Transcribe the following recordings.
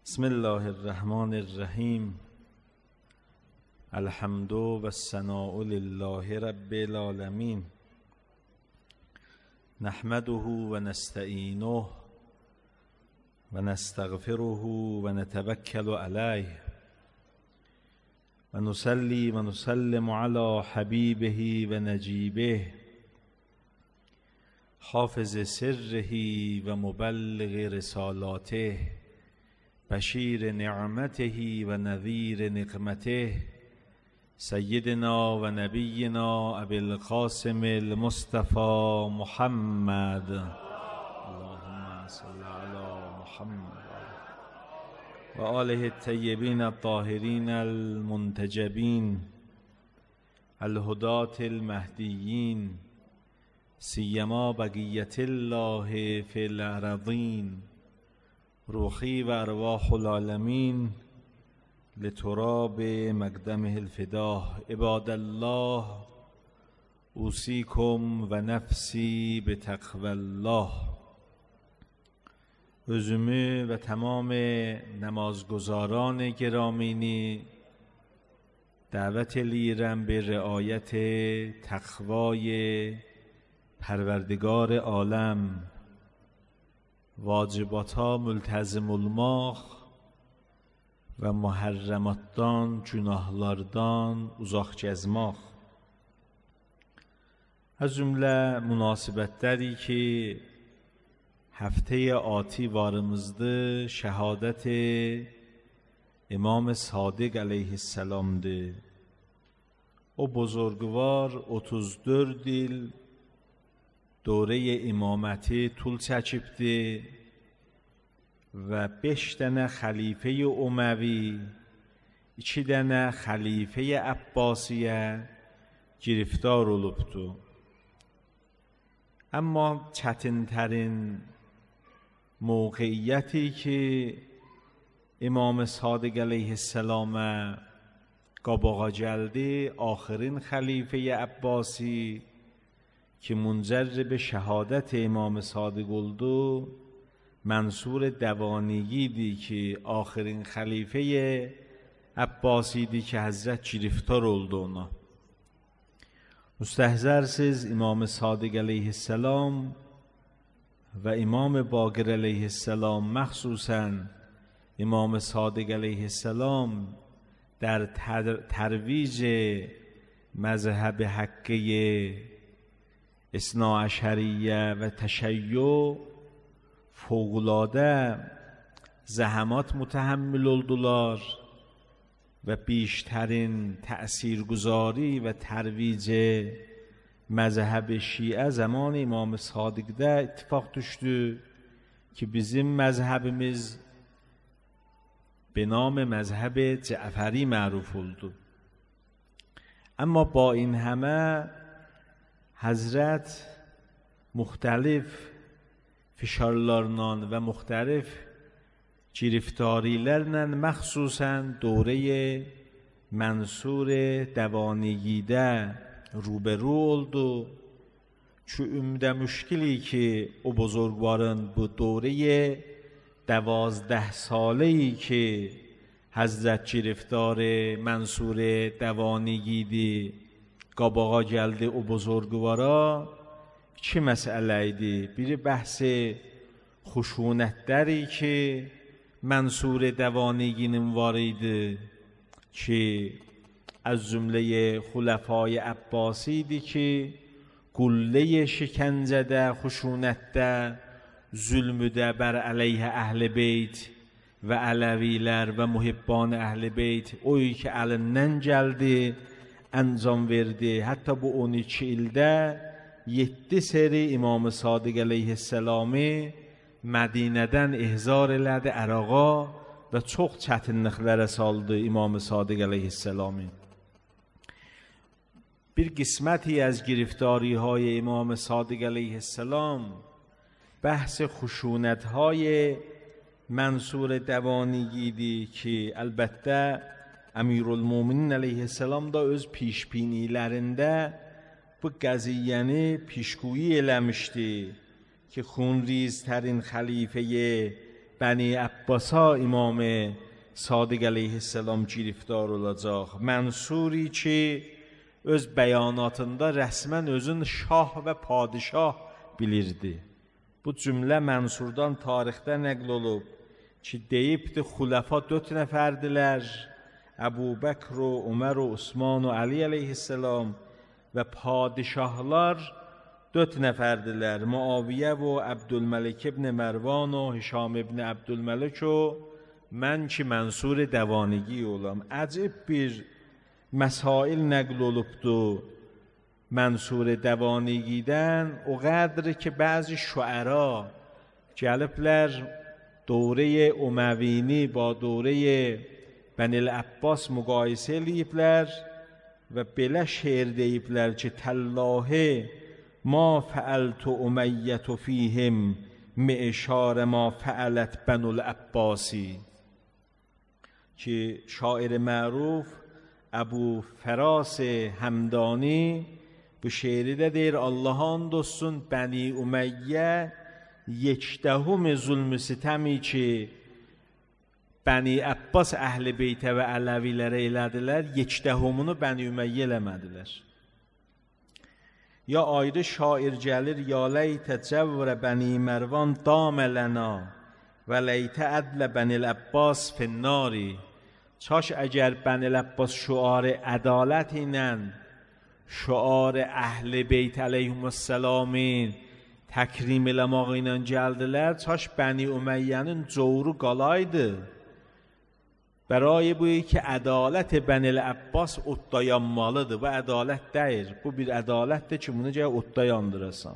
بسم الله الرحمن الرحیم. الحمد و الثناء لله رب العالمین. نحمده و نستعینه و نستغفره و نتوکل علیه و نصلی و نسلم علی حبیبه و نجیبه حافظ سره و مبلغ رسالاته بشیر نعمته و نذیر نقمته سیدنا و نبینا ابی القاسم المصطفى محمد. اللهم صل علی محمد و آله الطیبین الطاهرین المنتجبین الهداة المهدیین سیما بقیة الله فی الارضین روحی و ارواح العالمین لتراب مقدمه الفداه. عباد الله اوصیکم و نفسی بتقوی الله. özümü و تمام نمازگزاران گرامینی دعوت لیرم به رعایت تقوای پروردگار عالم، واجباتها ملتزم olmaq və muharramatdan, günahlardan uzaq gəzmək. از جمله مناسبتləri ki هفته آتی varımızdı şəhadət İmam Sadiq علیه السلامdır. O buzurgvar 34 il دوره امامتی طول çəkibdi و 5 dənə خلیفه اموی 2 dənə خلیفه عباسیه گرفتار olubdu. اما çətinترین موقعیتی که امام صادق علیه السلام qabağa gəldi، آخرین خلیفه عباسی که منجر به شهادت امام صادق oldu، منصور دوانیگی که آخرین خلیفه عباسی دی که حضرت گرفتار oldu ona. مستحضرsiz امام صادق علیه السلام و امام باقر علیه السلام، مخصوصا امام صادق علیه السلام در ترویج مذهب حقه اثناعشریه و تشیع فوق‌العاده زحمات متحمل oldular و بیشترین تأثیرگذاری و ترویج مذهب شیعه زمان امام صادق'da اتفاق düştü که bizim مذهبimiz به نام مذهب جعفری معروف oldu. اما با این همه حضرت مختلف فشارlarla و مختلف گرفتاریlerlə مخصوصا دوره منصور دوانیگیده روبرو oldu. Şu ümdə müşkili ki o buzurgvarın bu دوره 12 ساله‌ای که حضرت گرفتار منصور دوانیگیدی qabağa gəldi o buzurgvara 2 məsələ idi. Biri bəhs xuşunətləri ki منصور دوانیگinin var idi ki از جمله خلفای عباسی idi ki قله şikəncədə, xuşunətdə, zülmüdə bər əleyhə əhl-i beyt və ələvilər və muhibban əhl-i beyt o ki əlindən gəldi, انجام verdi. Hətta bu 12 ildə 7 seri İmam Sadiq علیه السلام Mədinədən ihzar elədi Əraqa və çox çətinliklərə saldı İmam Sadiq علیه السلام. Bir qisməti از گرفتاری های امام صادق علیه السلام بحث خشونت های منصور دوانیگی ki البته امیرالمومنین علیه السلام da öz پیشبینیlərində bu qəziyyəni پیشگویی eləmişdi که خونریزترین خلیفه Bəni Abbasa İmam Sadiq əleyhissalam giriftar olacaq. Mənsuri ki, öz bəyanatında rəsmən özün şah və padişah bilirdi. Bu cümlə Mənsurdan tarixdə nəql olub ki, deyibdi, xüləfa 4 nəfərdilər, Əbu Bəkr, Ömər, Osman və Əli əleyhissalam və padişahlar 4 nəfərdilər, Muaviyə və Abdülməlik ibn Mərvan və Hişam ibn Abdülməlik və mən ki, Mənsur Dəvanəgi olam. Əcib bir məsail nəql olubdu Mənsur Dəvanəgidən, o qədri ki, bəzi şüəra gəliblər دوره اموینی با دوره بنی العباس مقایسه eləyiblər və belə şeir deyiblər ki, təllahi ما فعلت امیت فیهم معشار ما فعلت بنو العباسی که شاعر معروف ابو فراس همدانی bu şeirdə deyir, Allah'ın dostun Bəni Ümeyyə yekdəhum zulmü sitəmi ki Bəni Abbas əhl-i beytə və Ələvilərə elədilər, yekdəhumunu Bəni Ümeyyə eləmədilər. Ya ayrı şair gəlir, ya leytə cəvrə Bəni Mərvan damə ləna və leytə ədlə Bənil Abbas finnari. Çaş əgər Bənil Abbas şuarı ədalət ilə şuar əhl-i beyt əleyhüməssəlamin təkrim eləmaq ilə gəldilər, çaş Bəni Üməyyənin cavru qalaydı. برای بویی که عدالت بنی العباس اتdayanmalıdır. Bu ədalət deyir. Bu bir ədalətdir ki, bunu gələ اتdayandırasan.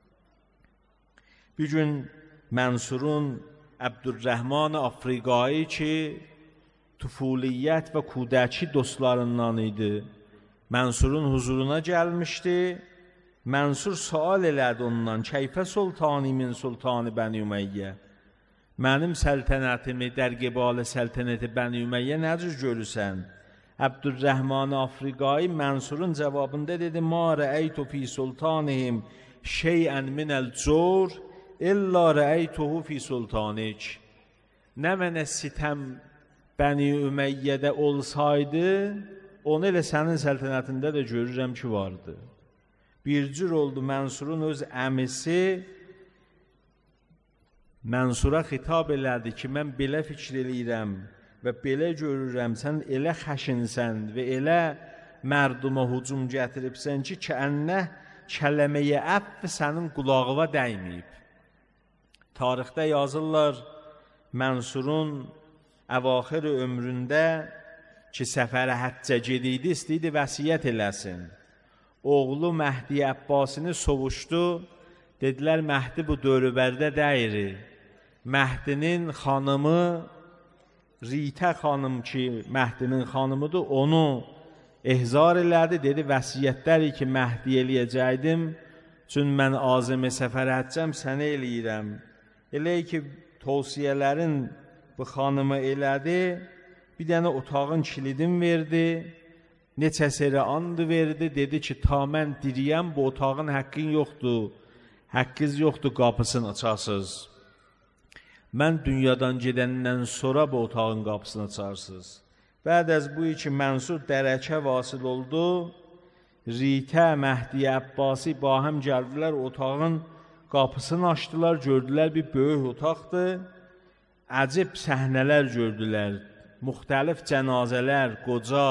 Bir gün Mənsurun Abdurrahman Afriqai ki, tufuliyyət və kudəki dostlarından idi. Mənsurun huzuruna gəlmişdi. Mənsur sual elədi ondan, Keyfə sultani min sultani Bəni Ümeyyə. Mənim səltənətimi, dərqibal səltənəti Bəni Ümeyyə necür görürsən? Abdurrahman Afriqai Mənsurun cavabında dedi, Ma rəəytu fi sultanihim şeyən minəl cor, illa rəəytuhu fi sultanik. Nə mənə sitəm Bəni Ümeyyədə olsaydı, onu elə sənin səltənətində də görürəm ki, vardı. Bir cür oldu Mənsurun öz əmisi Mənsura xitab elədi ki, mən belə fikir eləyirəm və belə görürəm, sən elə xəşinsən və elə mərduma hücum gətiribsən ki, kəənnə kələməyə əff sənin qulağına dəyməyib. Tarixdə yazırlar, Mənsurun əvaxir ömründə ki, səfərə həccə gediydi, istəyidi vəsiyyət eləsin. Oğlu Məhdi Əbbasini sovuşdu, dedilər, Məhdi bu dörübərdə dəyiri. Məhdinin xanımı, Ritə xanım ki, Məhdinin xanımıdır, onu ehzar elədi, dedi, vəsiyyətləri ki, Məhdi eləyəcəkdim, çün mən azimi səfər həccəm, sənə eləyirəm. Elə ki, tavsiyələrin bu xanımı elədi, bir dənə otağın kilidin verdi, neçə seri andı verdi, dedi ki, ta mən diriyəm, bu otağın həqqin yoxdur, həqqiz yoxdur, qapısını açarsınız. Mən dünyadan gedəndən sonra bu otağın qapısını açarsınız. Bəd əz bu iki Mənsur dərəkə vasıl oldu, Ritə, Məhdi Əbbasi ba həm gəldilər, otağın qapısını açdılar, gördülər bir böyük otaqdır, əcib səhnələr gördülər, müxtəlif cənazələr, qoca,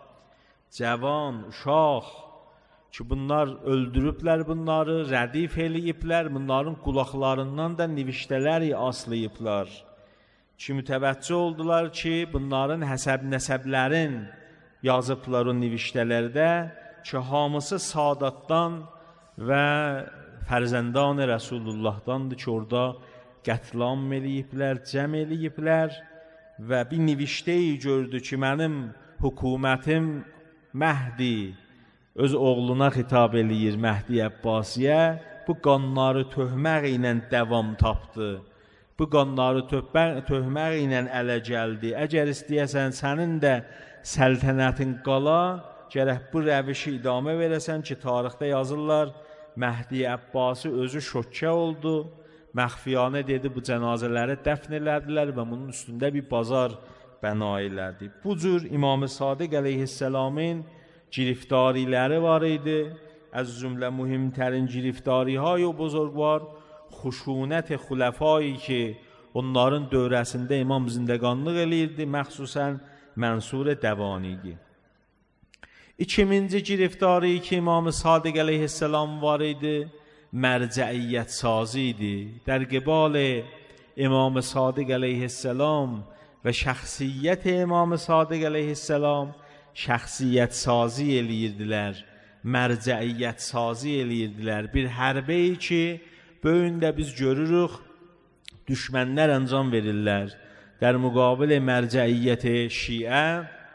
cavan, uşaq ki, bunlar öldürüblər bunları, rədif eləyiblər, bunların qulaqlarından da nivişdələr aslayıblar. Ki, mütəvəccə oldular ki, bunların nəsəblərin yazıblar o nivişdələrdə ki, hamısı Sadatdan və fərzəndan Rəsulullahdandır ki, orada qətlam eləyiblər, cəm eləyiblər və bir nivişdəyi gördü ki, mənim hökumətim Məhdi öz oğluna xitab eləyir Məhdi Əbbasiyə, bu qanları töhmək ilə dəvam tapdı. Bu qanları töhmək ilə ələ gəldi. Əgər istəyəsən, sənin də səltənətin qala, gərək bu rəvişi idamə verəsən ki, tarixdə yazırlar, Məhdi Əbbasi özü şokkə oldu, məxfiyane dedi bu cənazələri dəfn elədilər və bunun üstündə bir bazar bəna elədi. Bu cür İmam Sadiq əleyhisselamın giriftariləri var idi. از جمله مهمترین گرفتاری های بزرگوار خشونت خلفایی که onların dövrəsində imam zindəqanlıq eləyirdi, məxsusən Mənsur Dəvanigi. İkinci giriftari ki İmam Sadiq əleyhisselam var idi, mərcəiyyət sazı idi. در قبال İmam Sadiq əleyhisselam və şəxsiyyət İmam Sadiq əleyhisselam şəxsiyyət sazı eləyirdilər, mərcəiyyət sazı eləyirdilər. Bir hərbəyi ki, böyündə biz görürük, düşmənlər əncam verirlər. در مقابل مرجعیت شیعه،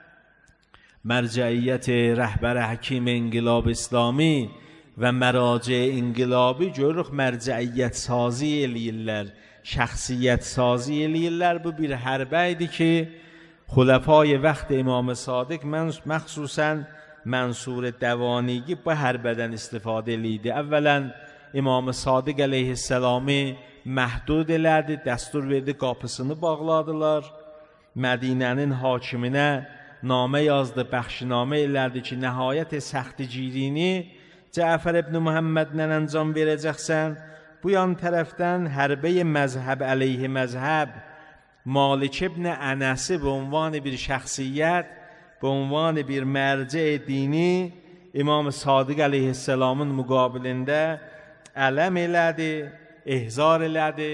مرجعیت رهبر حکیم انقلاب اسلامی و مراجع انقلابی görürük مرجعیت سازی eləyirlər, şəxsiyyət sazı eləyirlər. Bu bir hərbə idi ki, xulafای vaxt İmam Sadiq məxsusən Mənsur Dəvanigi bu hərbədən istifadə eləyirdi. Əvvələn İmam Sadiq əleyhisselamı məhdud elədi, dəstur verdi, qapısını bağladılar. Mədinənin hakiminə namə yazdı, bəxşinamə elədi ki, nəhayət səxtigirini Cəfər ibn Muhammədlə əncam verəcəksən. Bu yan tərəfdən hərbəy məzhəb əleyhi məzhəb Malik ibn Ənəsi به عنوان bir şəxsiyyət, به عنوان bir mərcə dini İmam Sadiq əleyhisselamın müqabilində ələm elədi, ehzar elədi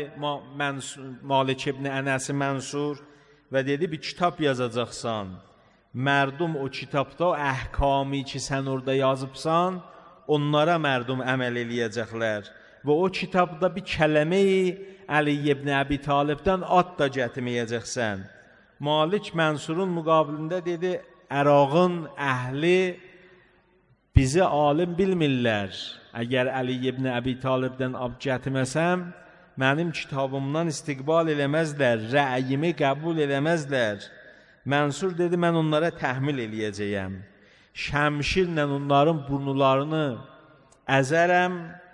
Malik ibn Ənəsi Mənsur və dedi bir kitab yazacaqsan. Mərdum o kitabda əhkami ki sən orada yazıbsan, onlara mərdum əməl eləyəcəklər. Və o kitabda bir kələməyi Ali ibn Əbi Talibdən ad da gətirməyəcəksən. Malik Mənsurun müqabilində dedi, Ərağın əhli bizi alim bilmirlər. Əgər Ali ibn Əbi Talibdən ab gətirməsəm, mənim kitabımdan istiqbal eləməzlər, rəyimi qəbul eləməzlər. Mənsur dedi, mən onlara təhmil eləyəcəyəm. Şəmşirlə onların burnularını əzərəm,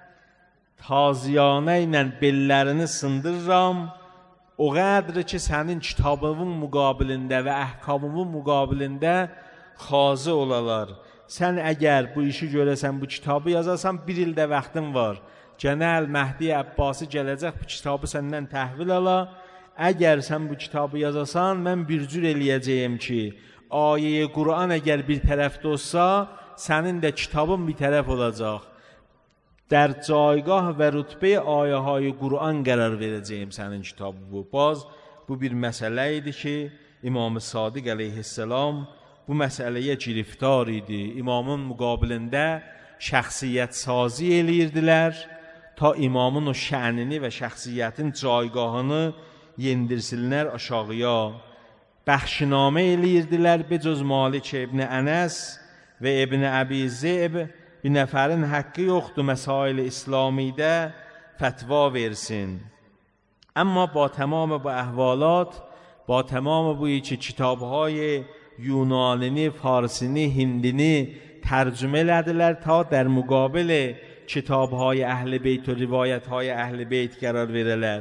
taziyanə ilə bellərini sındırıram. O qədri ki, sənin kitabının müqabilində və əhkamının müqabilində xazı olalar. Sən əgər bu işi görəsən, bu kitabı yazasan, bir ildə vaxtın var. Cənəl Məhdi Əbbasi gələcək, bu kitabı səndən təhvil ala. Əgər sən bu kitabı yazasan, mən bir cür eləyəcəyim ki, ayə-i Qur'an əgər bir tərəfdə olsa, sənin də kitabın bir tərəf olacaq. در جایگاه و رتبه آیه های قرآن قرار verəcəyim sənin kitabı bu. Bu bir məsələ idi ki, İmam Sadiq əleyhisselam bu məsələyə giriftar idi. İmamın müqabilində şəxsiyyət sazı eləyirdilər ta imamın o şənini və şəxsiyyətin caygahını yendirsinlər aşağıya. Bəxşinamə eləyirdilər be cöz Malik ibn Ənəs və ibn Əbi Zib bir nəfərin haqqı yoxdur məsail İslamidə fətva versin. Amma با تمام bu əhvalat, با تمام bu iki kitabهای یونانini, farsini, hindini tərcümə elədilər ta در مقابل kitabهای اهل بیت و rivayətهای اهل بیت qərar verələr.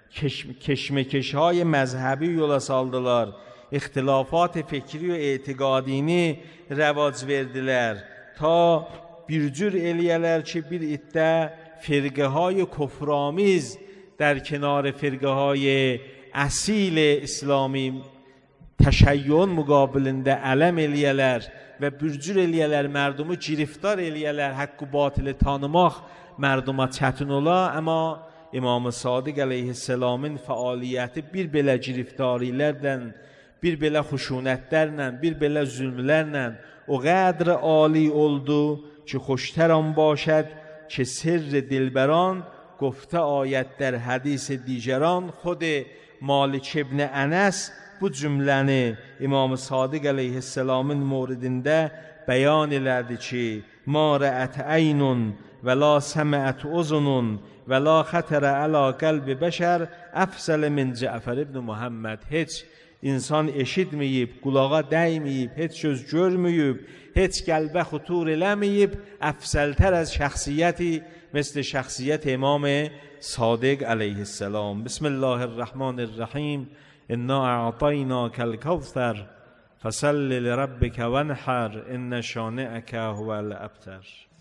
Keşmekeşهای məzhəbi yola saldılar. İxtilafat fikri və etiqadini rəvac verdilər. Ta bir cür eləyələr ki, bir iddə firqəهای kuframiz در کنار فرقهای اصیل اسلامی təşəyyün müqabilində ələm eləyələr və bürcür eləyələr, mərdumu giriftar eləyələr, haqqı batılı tanımaq mərduma çətin ola. Amma İmam Sadiq əleyhisselamın fəaliyyəti bir belə giriftarilərlə, bir belə xuşunətlərlə, bir belə zülmlərlə o qədr ali oldu ki, خوشتر آن باشد که سر دلبران گفته آید در حدیث دیگران. خود مالک ابن انس bu cümləni İmam Sadiq əleyhisselamın موردində bəyan elədi ki, ما رأت عین و لا سمعت اذن و لا خطر علی قلب بشر افضل من جعفر ابن محمد. Heç insan eşitməyib, qulağa dəyməyib, heç söz görməyib, heç qəlbə xutur eləməyib, əfsəltər az şəxsiyyəti مثل şəxsiyyət İmam صادق علیه السلام. بسم الله الرحمن الرحیم. انا اعطیناک الکوثر فصل لربک وانحر ان شانئک هو الابتر.